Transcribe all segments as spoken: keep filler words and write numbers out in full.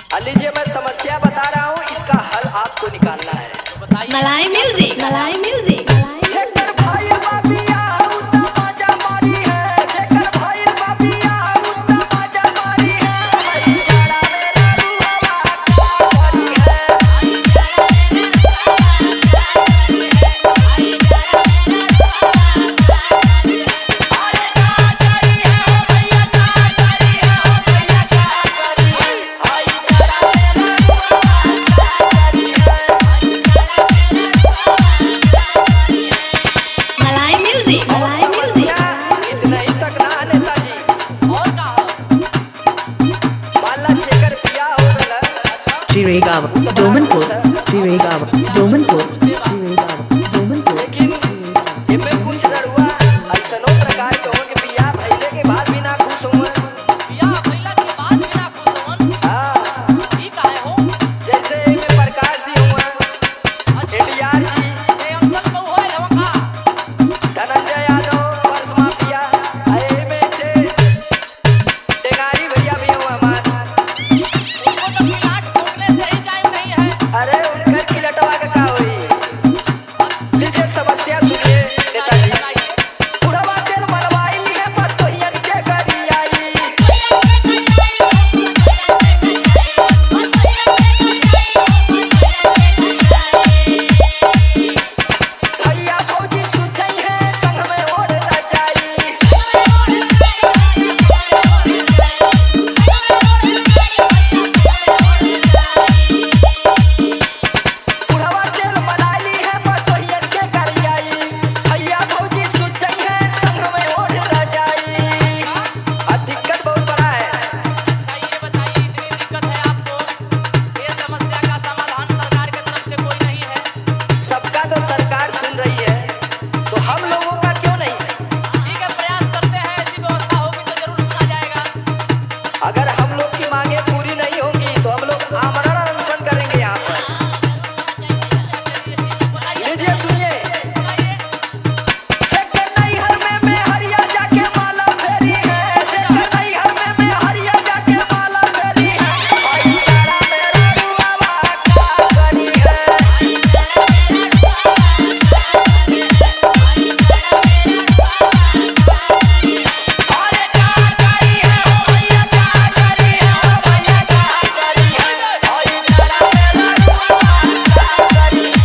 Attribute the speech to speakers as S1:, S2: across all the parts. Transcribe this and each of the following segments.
S1: लीजिए मैं समस्या बता रहा हूँ, इसका हल आपको निकालना है।
S2: तो बताइए।
S3: मलाई म्यूजिक, मलाई म्यूजिक।
S1: जेकर भाई बाबिया उतना मजा मारी है, जेकर भाई बाबिया उतना मजा मारी है, हई जाड़ा मेरा रुहवा का भरी है, हई जाड़ा मेरा रुहवा का भरी है, हई जाड़ा मेरा रुहवा का भरी है। अरे का करी है हो भैया, का करी है हो भैया, का करी है, हई जाड़ा मेरा रुहवा का भरी है, हई जाड़ा मेरा रुहवा का भरी है।
S3: मलाई म्यूजिक, मलाई म्यूजिक।
S1: इतना ही तक ना नेताजी,
S2: और का हो?
S1: माला चेकर पिया हो गला।
S2: अच्छा।
S4: Chirigava, Domanpur, Chirigava, Domanpur, Chirigava, Domanpur.
S1: लेकिन इनमें कुछ रड़ुआ ऐसनो प्रकार के होंगे कि पिया भइले के बाद भी ना खुश हुआ।
S2: बियाह भइला के बाद भी ना खुश होवन।
S1: हाँ,
S2: ई काहे हो?
S1: जैसे इनमें प्रकाश जी हुआ,
S2: अच्छा।
S1: एडीआर जी,
S2: ए अंसल बहु होय लवन का?
S1: धनंजय यादव, वर्ष माफिया, अरे में से टेंगारी भैया भी हुआ हमार।
S2: उनको तो प्लाट ठोकने से ही टाइम नहीं है।
S1: अरे उनकर की लटवा का का होई। लीजिए समस्या सुनिए नेताजी।
S2: बताइए।
S1: बुढ़वा तेल मलवाई ली है पर तोहियन के करी आई। भैया फौजी सुतई है संग में ओढ़ रजाई। बुढ़वा तेल मलाई ली है पर तोहियन के करी आई। भैया फौजी सुतई है संग में ओढ़ रजाई। अब दिक्कत बहुत बड़ा है।
S2: अच्छा ये बताइए, इतनी दिक्कत है आपको, ये समस्या का समाधान सरकार की तरफ से कोई नहीं है।
S1: सबका तो सरकार सुन रही है, तो हम लोगों का क्यों नहीं?
S2: ठीक है, प्रयास करते हैं, ऐसी व्यवस्था होगी तो जरूर सुना जाएगा।
S1: अगर हम लोग की मांगे पूरी नहीं होंगी तो हम लोग आमरण अनशन करेंगे यहाँ पर।
S2: अच्छा चलिए, ठीक है, बताइए।
S1: लीजिए सुनिए।
S2: बताइए।
S1: जेकर नैहर में मैं हरिया जाके माला फेरी है, जेकर नैहर में मैं हरिया जाके माला फेरी है, हई जाड़ा मेरा रुहवा का भरी है, हई जाड़ा मेरा रुहवा का भरी है, हई जाड़ा मेरा रुहवा का भरी है। अरे का करी है हो भैया, का करी है हो भैया, का करी है, हई जाड़ा मेरा रुहवा का भरी है।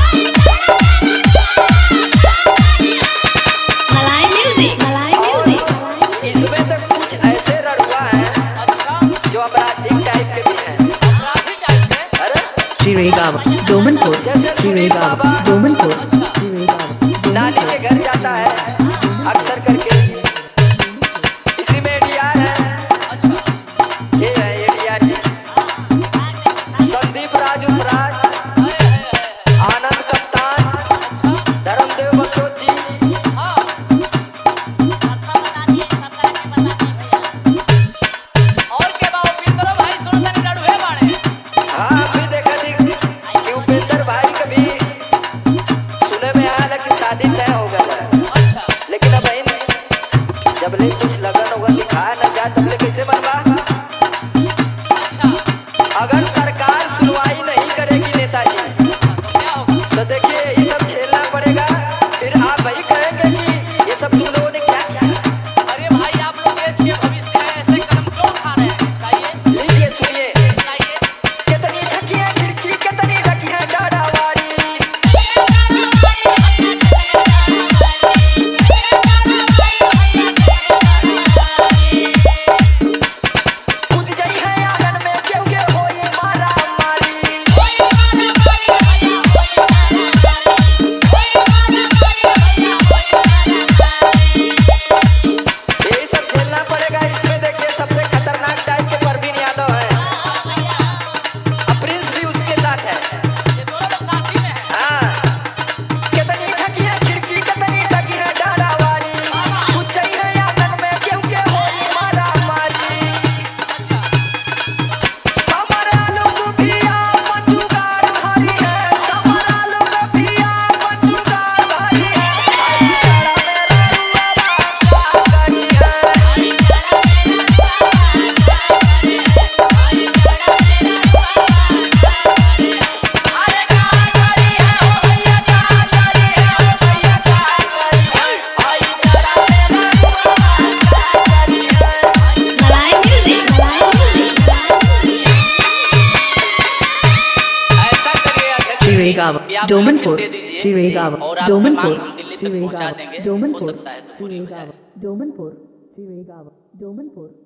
S3: मलाई म्यूजिक, मलाई
S1: और
S3: म्यूजिक।
S1: इसमें तो कुछ ऐसे रड़ुआ हैं
S2: अच्छा,
S1: जो अपराधिक टाइप के भी हैं।
S2: अपराधी टाइप के?
S1: अरे
S4: Chirigava, Domanpur, Chirigava, Domanpur, Chirigava,
S1: नानी
S4: Domanpur.
S1: के घर जाता है अक्सर करके, इसी में एडीआर है।
S2: अच्छा।
S1: ये है एडीआर जी, संदीप राजू राज,
S2: है, है, है, है।
S1: आनंद कप्तान,
S2: अच्छा।
S1: धर्मदेव बखरोत जी,
S2: हाँ। और के बा उपिंदरो भाई सुनतनी लड़ुए बाड़े।
S1: हाँ अभी देखा थी कि उपेंद्र भाई कभी
S4: रेगाव
S2: कि आप
S4: डोमनपुर
S2: लिख दे दीजिए
S4: श्री रेगाव
S2: और आपकी
S4: डोमनपुर
S2: मांग हम दिल्ली
S4: श्री
S2: तक पहुंचा
S4: रेगाव
S2: देंगे, हो
S4: डोमनपुर
S2: सकता है तो
S4: श्री
S2: पूरी हो
S4: रेगाव
S2: जाए।
S4: डोमनपुर श्री रेगाव डोमनपुर